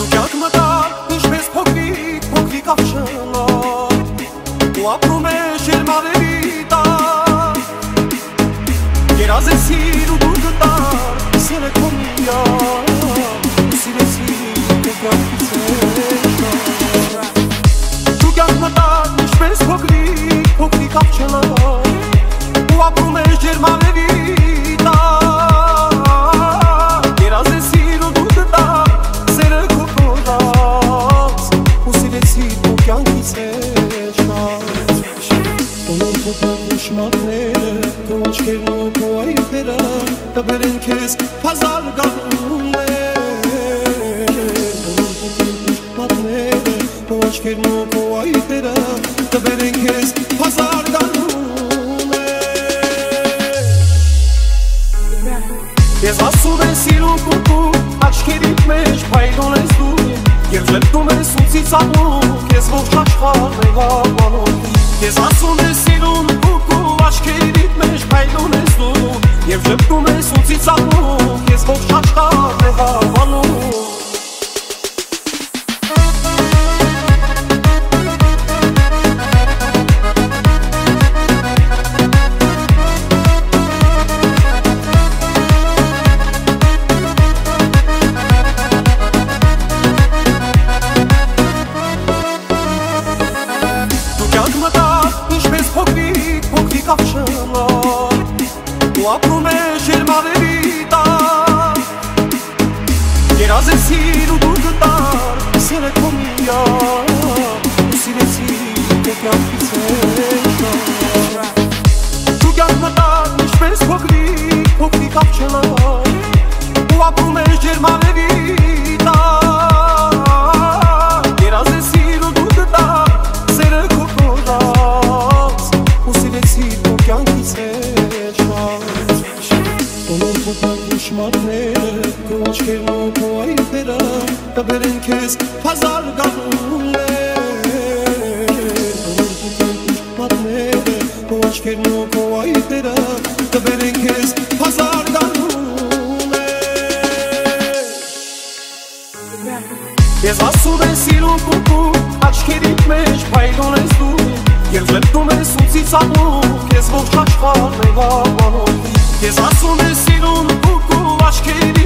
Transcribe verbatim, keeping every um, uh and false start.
Կյանք մտար ինչպես փոքրիկ, փոքրիկ ավշնար ու ապրում է շերմաների տար Երազեցիր ու դուր գտար սերը քո միակ ու սիրեցիր քո կյանքից էշար Դու կյանք մտար ինչպես փոքրիկ, փոքրիկ ավշնար ու ապրում է շերմաների Քո աչքերն ու քո այտերը տբերեն քեզ հազար գարուններ Քո աչքերն ու քո այտերը տբերեն քեզ հազար գարուններ Ես ասում եմ սիրուն կուկու աչքերիդ մեջ փայլուն ես դու Եվ ժպտում ես ու ծիծաղում քեզ ողջ աշխարհն է հավանում Ես ասում եմ սիրուն կուկու աչքերիդ մեջ փայլուն ես դու Եվ ժպտում ես ու ծիծաղում քեզ ողջ աշխարհն է հավանում Ու ապրում է շերմաների տար Երազեցիր ու դուր գտար սերը քո միակ ու սիրեցիր քո կյանքից էշար Դու կյանք մտար ինչպես փոքրիկ, փոքրիկ ավշնար ու ապրում է շերմաների տար Երազեցիր ու դուր գտար սերը քո կորած ու սիրեցիր քո կյանքից Քո աչքերն ու քո այտերը տբերեն քեզ հազար գարուններ Քո աչքերն ու քո այտերը տբերեն քեզ հազար գարուններ Ես ասում եմ սիրուն կուկու աչքերիդ մեջ փայլուն ես դու Եվ ժպտում ես ու ծիծաղում քեզ ողջ աշխարհն է հավանում Ես ասում եմ սիրուն կուկու աչքերիդ